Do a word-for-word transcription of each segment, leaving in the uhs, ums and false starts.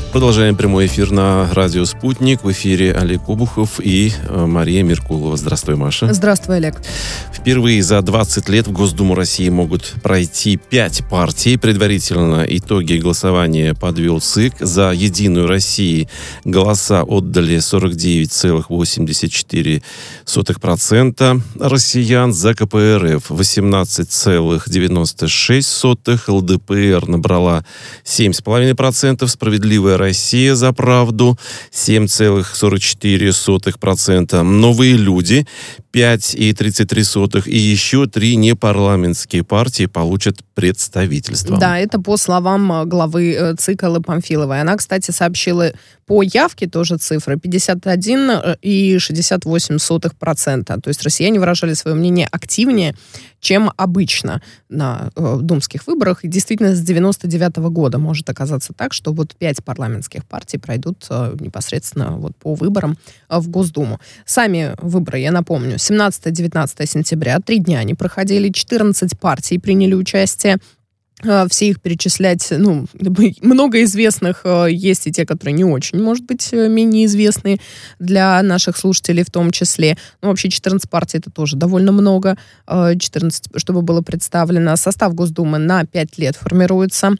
Продолжаем прямой эфир на радио «Спутник». В эфире Олег Обухов и Мария Меркулова. Здравствуй, Маша. Здравствуй, Олег. Впервые за двадцать лет в Госдуму России могут пройти пять партий. Предварительно итоги голосования подвел ЦИК. За «Единую Россию» голоса отдали сорок девять целых восемьдесят четыре сотых процента россиян. За ка пэ эр эф восемнадцать целых девяносто шесть сотых процента. эл дэ пэ эр набрала семь целых пять десятых процента. «Справедливая Россия за правду» семь целых сорок четыре сотых процента. «Новые люди» пять целых тридцать три сотых процента. И еще три непарламентские партии получат представительство. Да, это по словам главы ЦИК Эллы Памфиловой. Она, кстати, сообщила по явке тоже цифры пятьдесят один целых шестьдесят восемь сотых процента. То есть россияне выражали свое мнение активнее, чем обычно на э, думских выборах. И действительно, с девяносто девятого года может оказаться так, что вот пять парламентских партий пройдут э, непосредственно вот по выборам э, в Госдуму. Сами выборы, я напомню, семнадцатого-девятнадцатого сентября, три дня они проходили, четырнадцать партий приняли участие. Все их перечислять, ну, много известных, есть и те, которые не очень, может быть, менее известные для наших слушателей в том числе. Ну, вообще четырнадцать партий это тоже довольно много, четырнадцать, чтобы было представлено. Состав Госдумы на пять лет формируется.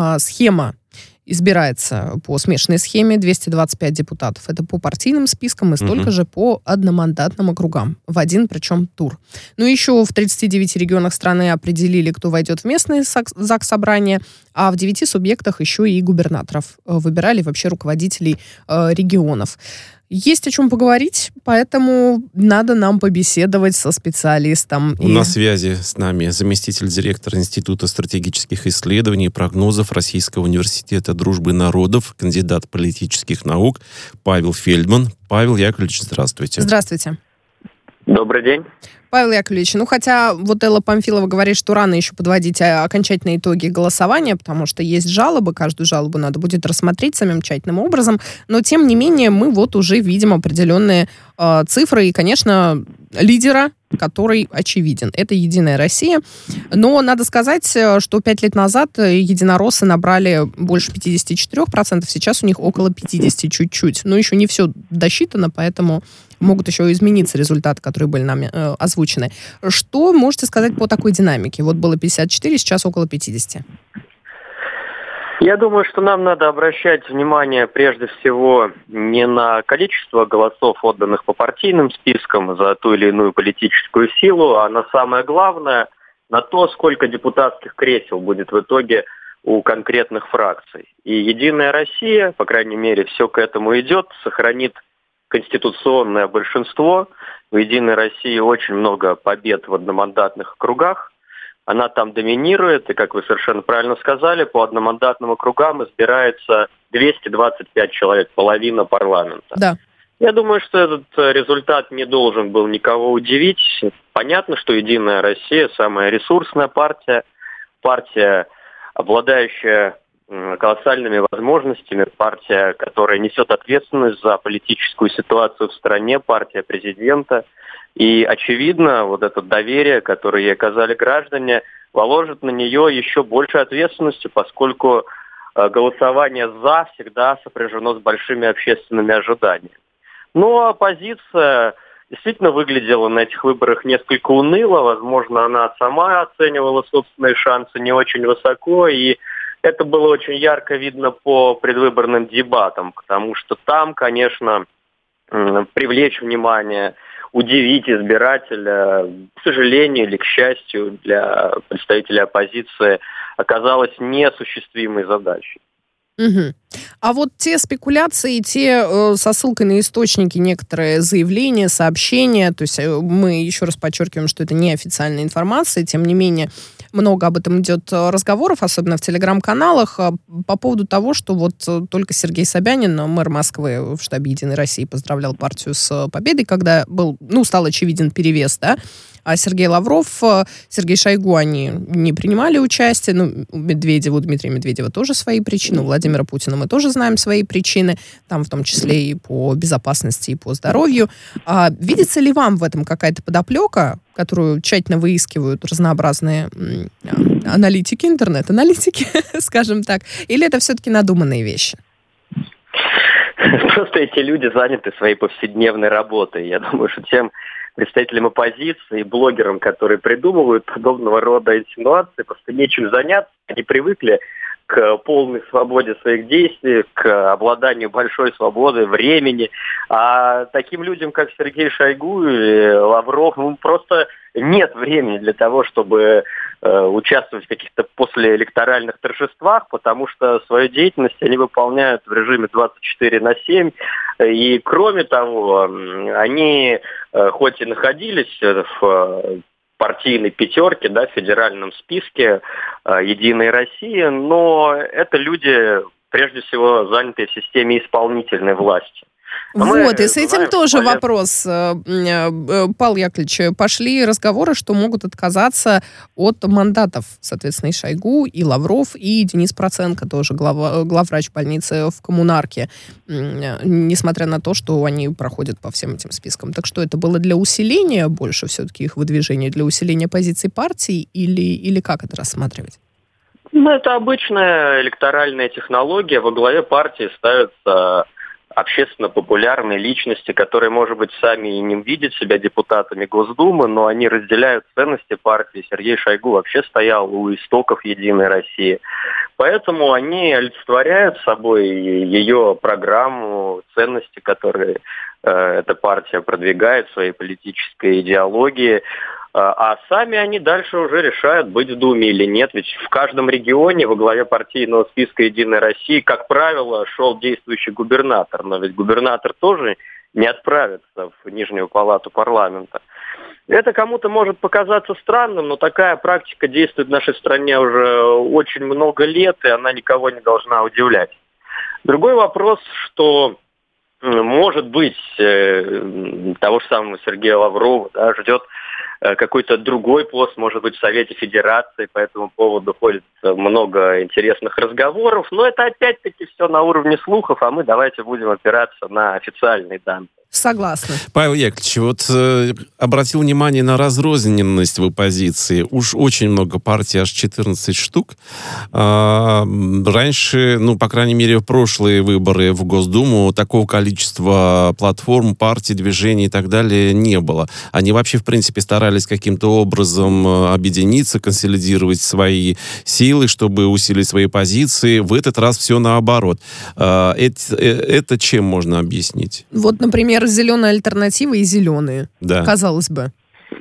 Схема избирается по смешанной схеме, двести двадцать пять депутатов. Это по партийным спискам и столько uh-huh. же по одномандатным округам. В один, причем, тур. Ну, еще в тридцати девяти регионах страны определили, кто войдет в местные заксобрания, а в девяти субъектах еще и губернаторов выбирали, вообще руководителей э, регионов. Есть о чем поговорить, поэтому надо нам побеседовать со специалистом. И... На связи с нами заместитель директора Института стратегических исследований и прогнозов Российского университета дружбы народов, кандидат политических наук Павел Фельдман. Павел Яковлевич, здравствуйте. Здравствуйте. Добрый день. Павел Яковлевич, ну хотя вот Элла Памфилова говорит, что рано еще подводить окончательные итоги голосования, потому что есть жалобы, каждую жалобу надо будет рассмотреть самым тщательным образом, но тем не менее мы вот уже видим определенные э, цифры и, конечно, лидера, который очевиден. Это «Единая Россия». Но надо сказать, что пять лет назад единороссы набрали больше пятьдесят четыре процента, сейчас у них около пятьдесят чуть-чуть. Но еще не все досчитано, поэтому могут еще измениться результаты, которые были нами э, озвучены. Что можете сказать по такой динамике? Вот было пятьдесят четыре, сейчас около пятьдесят. Я думаю, что нам надо обращать внимание прежде всего не на количество голосов, отданных по партийным спискам за ту или иную политическую силу, а на самое главное, на то, сколько депутатских кресел будет в итоге у конкретных фракций. И «Единая Россия», по крайней мере, все к этому идет, сохранит конституционное большинство. У «Единой России» очень много побед в одномандатных округах. Она там доминирует, и, как вы совершенно правильно сказали, по одномандатным округам избирается двести двадцать пять человек, половина парламента. Да. Я думаю, что этот результат не должен был никого удивить. Понятно, что «Единая Россия» самая ресурсная партия, партия, обладающая колоссальными возможностями, партия, которая несет ответственность за политическую ситуацию в стране, партия президента. И, очевидно, вот это доверие, которое ей оказали граждане, положит на нее еще больше ответственности, поскольку голосование «за» всегда сопряжено с большими общественными ожиданиями. Но оппозиция действительно выглядела на этих выборах несколько уныло. Возможно, она сама оценивала собственные шансы не очень высоко, и это было очень ярко видно по предвыборным дебатам, потому что там, конечно, привлечь внимание, удивить избирателя, к сожалению или к счастью для представителей оппозиции, оказалось неосуществимой задачей. Угу. А вот те спекуляции, те э, со ссылкой на источники, некоторые заявления, сообщения, то есть э, мы еще раз подчеркиваем, что это не официальная информация, тем не менее много об этом идет разговоров, особенно в телеграм-каналах, по поводу того, что вот только Сергей Собянин, мэр Москвы в штабе «Единой России», поздравлял партию с победой, когда был, ну, стал очевиден перевес, да, а Сергей Лавров, Сергей Шойгу, они не принимали участие. Ну, у Медведева, у Дмитрия Медведева тоже свои причины, у Владимира Путина мы тоже знаем свои причины, там в том числе и по безопасности, и по здоровью. А видится ли вам в этом какая-то подоплека, которую тщательно выискивают разнообразные аналитики, интернет-аналитики, скажем так, или это все-таки надуманные вещи? Просто эти люди заняты своей повседневной работой. Я думаю, что тем представителям оппозиции и блогерам, которые придумывают подобного рода инсинуации, просто нечем заняться. Они привыкли к полной свободе своих действий, к обладанию большой свободой времени. А таким людям, как Сергей Шойгу и Лавров, ну, просто нет времени для того, чтобы э, участвовать в каких-то послеэлекторальных торжествах, потому что свою деятельность они выполняют в режиме двадцать четыре на семь. И кроме того, они э, хоть и находились в партийной пятерке, да, в федеральном списке э, «Единой России», но это люди, прежде всего, занятые в системе исполнительной власти. Но вот, и с этим знаем, тоже полез... вопрос, Павел Яковлевич, пошли разговоры, что могут отказаться от мандатов, соответственно, и Шойгу, и Лавров, и Денис Проценко, тоже глава, главврач больницы в Коммунарке, несмотря на то, что они проходят по всем этим спискам. Так что это было для усиления больше все-таки их выдвижения, для усиления позиций партии, или, или как это рассматривать? Ну, это обычная электоральная технология. Во главе партии ставятся общественно популярные личности, которые, может быть, сами и не видят себя депутатами Госдумы, но они разделяют ценности партии. Сергей Шойгу вообще стоял у истоков «Единой России». Поэтому они олицетворяют собой ее программу, ценности, которые э, эта партия продвигает в своей политической идеологии. А сами они дальше уже решают, быть в Думе или нет. Ведь в каждом регионе во главе партийного списка «Единой России», как правило, шел действующий губернатор. Но ведь губернатор тоже не отправится в Нижнюю палату парламента. Это кому-то может показаться странным, но такая практика действует в нашей стране уже очень много лет, и она никого не должна удивлять. Другой вопрос, что, может быть, того же самого Сергея Лаврова, да, ждет какой-то другой пост, может быть, в Совете Федерации. По этому поводу ходит много интересных разговоров. Но это опять-таки все на уровне слухов, а мы давайте будем опираться на официальные данные. Согласна. Павел Яковлевич, вот э, обратил внимание на разрозненность в оппозиции. Уж очень много партий, аж четырнадцать штук. А, раньше, ну, по крайней мере, в прошлые выборы в Госдуму такого количества платформ, партий, движений и так далее не было. Они вообще, в принципе, старались каким-то образом объединиться, консолидировать свои силы, чтобы усилить свои позиции. В этот раз все наоборот. А, это, это чем можно объяснить? Вот, например, зеленая альтернатива и зеленые, да. Казалось бы.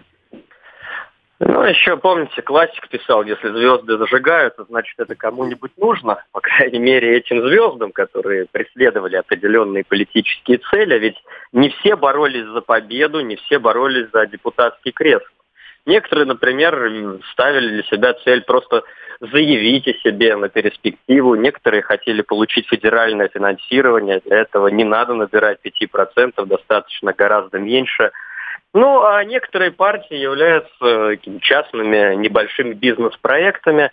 Ну, еще, помните, классик писал, если звезды зажигаются, значит, это кому-нибудь нужно. По крайней мере, этим звездам, которые преследовали определенные политические цели. Ведь не все боролись за победу, не все боролись за депутатский кресло. Некоторые, например, ставили для себя цель просто заявить о себе на перспективу. Некоторые хотели получить федеральное финансирование. Для этого не надо набирать пять процентов, достаточно гораздо меньше. Ну, а некоторые партии являются частными небольшими бизнес-проектами.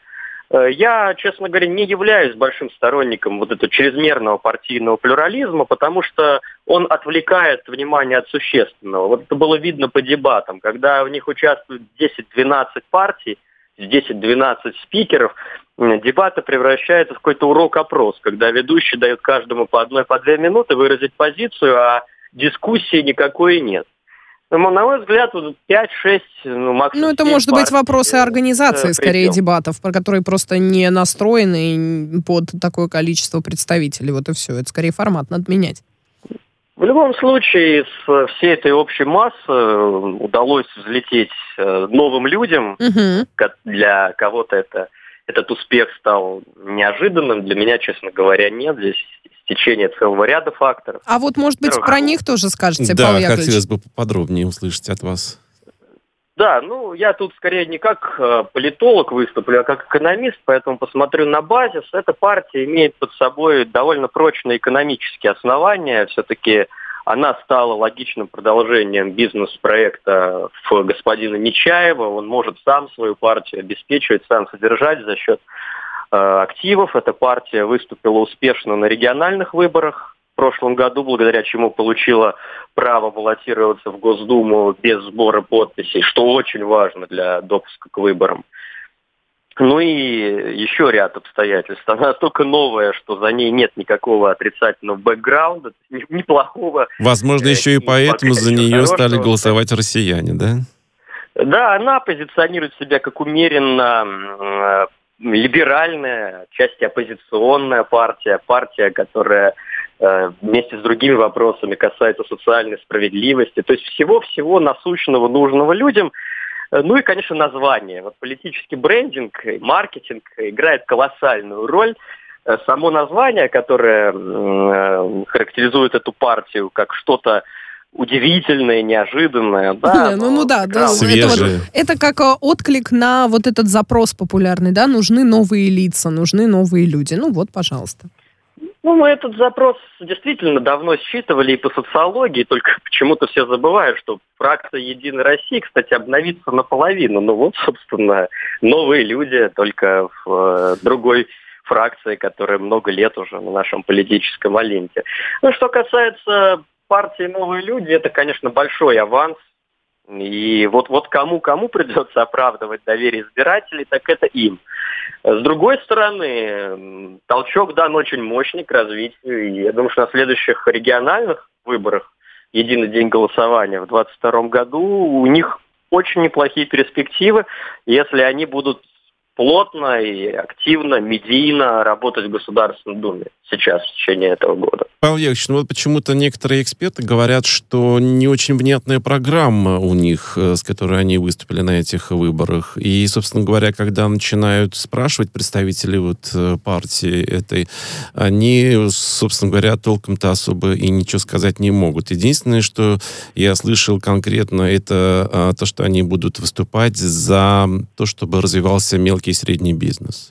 Я, честно говоря, не являюсь большим сторонником вот этого чрезмерного партийного плюрализма, потому что он отвлекает внимание от существенного. Вот это было видно по дебатам, когда в них участвуют десять-двенадцать партий, десять-двенадцать спикеров, дебаты превращаются в какой-то урок-опрос, когда ведущий дает каждому по одной, по две минуты выразить позицию, а дискуссии никакой нет. Ну, на мой взгляд, пять-шесть, ну, максимум. Ну, это может быть вопросы организации, скорее, дебатов, про которые просто не настроены под такое количество представителей. Вот и все. Это скорее формат надо менять. В любом случае, из всей этой общей массы удалось взлететь новым людям. Угу. Для кого-то это, этот успех стал неожиданным. Для меня, честно говоря, нет. Здесь течение целого ряда факторов. А вот, может быть, про них тоже скажете, да, Павел Яковлевич? Да, хотелось бы поподробнее услышать от вас. Да, ну, я тут скорее не как э, политолог выступлю, а как экономист, поэтому посмотрю на базис. Эта партия имеет под собой довольно прочные экономические основания. Все-таки она стала логичным продолжением бизнес-проекта господина Нечаева. Он может сам свою партию обеспечивать, сам содержать за счет активов. Эта партия выступила успешно на региональных выборах в прошлом году, благодаря чему получила право баллотироваться в Госдуму без сбора подписей, что очень важно для допуска к выборам. Ну и еще ряд обстоятельств. Она настолько новая, что за ней нет никакого отрицательного бэкграунда, неплохого. Возможно, еще и поэтому за нее стали голосовать россияне, да? Да, она позиционирует себя как умеренно либеральная, отчасти оппозиционная партия, партия, которая вместе с другими вопросами касается социальной справедливости, то есть всего-всего насущного, нужного людям. Ну и, конечно, название. Вот политический брендинг, маркетинг играет колоссальную роль. Само название, которое э, характеризует эту партию как что-то удивительное, неожиданное. Да, ну, ну да, да. Это, вот, это как отклик на вот этот запрос популярный, да, нужны новые лица, нужны новые люди. Ну вот, пожалуйста. Ну, мы этот запрос действительно давно считывали и по социологии, только почему-то все забывают, что фракция «Единой России», кстати, обновится наполовину. Ну вот, собственно, новые люди, только в э, другой фракции, которая много лет уже на нашем политическом Олимпе. Ну, что касается партии «Новые люди», это, конечно, большой аванс. И вот, вот кому-кому придется оправдывать доверие избирателей, так это им. С другой стороны, толчок дан очень мощный к развитию. И я думаю, что на следующих региональных выборах, единый день голосования в двадцать втором году, у них очень неплохие перспективы, если они будут плотно и активно, медийно работать в Государственной Думе сейчас, в течение этого года. Павел Яковлевич, ну вот почему-то некоторые эксперты говорят, что не очень внятная программа у них, с которой они выступили на этих выборах. И, собственно говоря, когда начинают спрашивать представители вот партии этой, они, собственно говоря, толком-то особо и ничего сказать не могут. Единственное, что я слышал конкретно, это то, что они будут выступать за то, чтобы развивался мелкий и средний бизнес.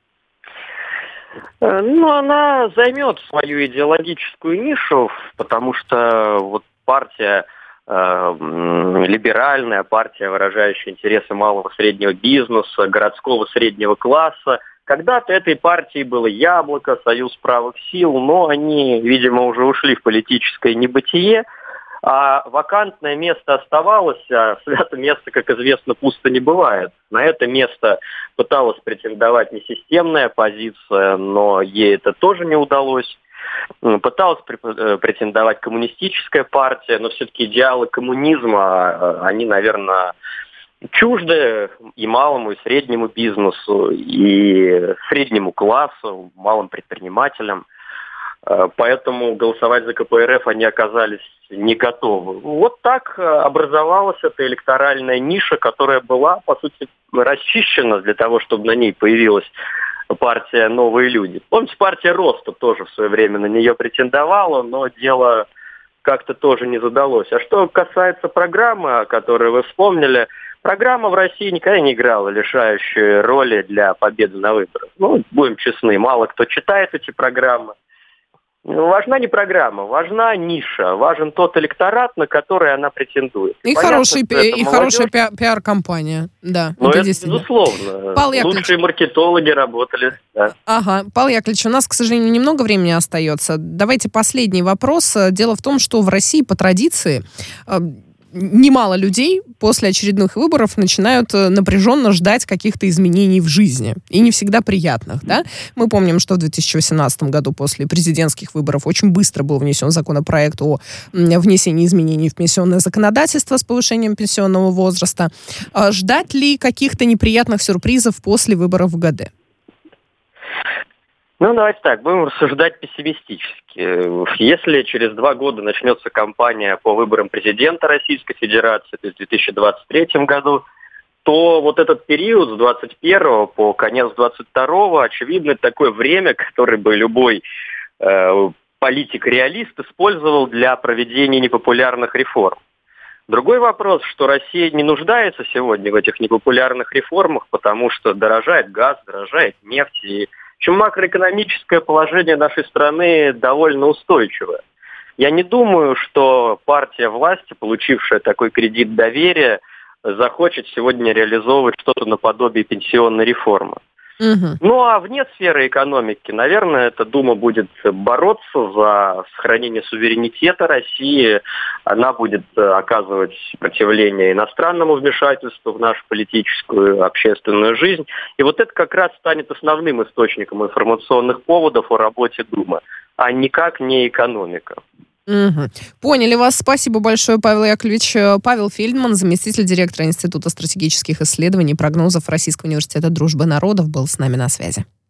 Ну, она займет свою идеологическую нишу, потому что вот партия э, либеральная, партия, выражающая интересы малого и среднего бизнеса, городского среднего класса. Когда-то этой партии было «Яблоко», «Союз правых сил», но они, видимо, уже ушли в политическое небытие. А вакантное место оставалось, а святое место, как известно, пусто не бывает. На это место пыталась претендовать несистемная оппозиция, но ей это тоже не удалось. Пыталась претендовать коммунистическая партия, но все-таки идеалы коммунизма, они, наверное, чужды и малому, и среднему бизнесу, и среднему классу, малым предпринимателям. Поэтому голосовать за ка пэ эр эф они оказались не готовы. Вот так образовалась эта электоральная ниша, которая была, по сути, расчищена для того, чтобы на ней появилась партия «Новые люди». Помните, партия «Роста» тоже в свое время на нее претендовала, но дело как-то тоже не задалось. А что касается программы, о которой вы вспомнили, программа в России никогда не играла решающей роли для победы на выборах. Ну, будем честны, мало кто читает эти программы. Важна не программа, важна ниша, важен тот электорат, на который она претендует. И, Понятно, хороший, и молодежь... хорошая пи- пиар-компания, да. Ну, это, это безусловно. Павел Лучшие Яковлевич. маркетологи работали. Да. Ага, Павел Яковлевич, у нас, к сожалению, немного времени остается. Давайте последний вопрос. Дело в том, что в России по традиции немало людей после очередных выборов начинают напряженно ждать каких-то изменений в жизни. И не всегда приятных, да? Мы помним, что в две тысячи восемнадцатом году после президентских выборов очень быстро был внесен законопроект о внесении изменений в пенсионное законодательство с повышением пенсионного возраста. Ждать ли каких-то неприятных сюрпризов после выборов в гэ дэ? Ну, давайте так, будем рассуждать пессимистически. Если через два года начнется кампания по выборам президента Российской Федерации, то есть в две тысячи двадцать третьем году, то вот этот период с двадцать первого по конец двадцать второго, очевидно, это такое время, которое бы любой э, политик-реалист использовал для проведения непопулярных реформ. Другой вопрос, что Россия не нуждается сегодня в этих непопулярных реформах, потому что дорожает газ, дорожает нефть, и в общем, макроэкономическое положение нашей страны довольно устойчивое. Я не думаю, что партия власти, получившая такой кредит доверия, захочет сегодня реализовывать что-то наподобие пенсионной реформы. Угу. Ну а вне сферы экономики, наверное, эта Дума будет бороться за сохранение суверенитета России. Она будет оказывать сопротивление иностранному вмешательству в нашу политическую, общественную жизнь. И вот это как раз станет основным источником информационных поводов о работе Думы, а никак не экономика. Угу. Поняли вас. Спасибо большое, Павел Яковлевич. Павел Фельдман, заместитель директора Института стратегических исследований и прогнозов Российского университета дружбы народов, был с нами на связи.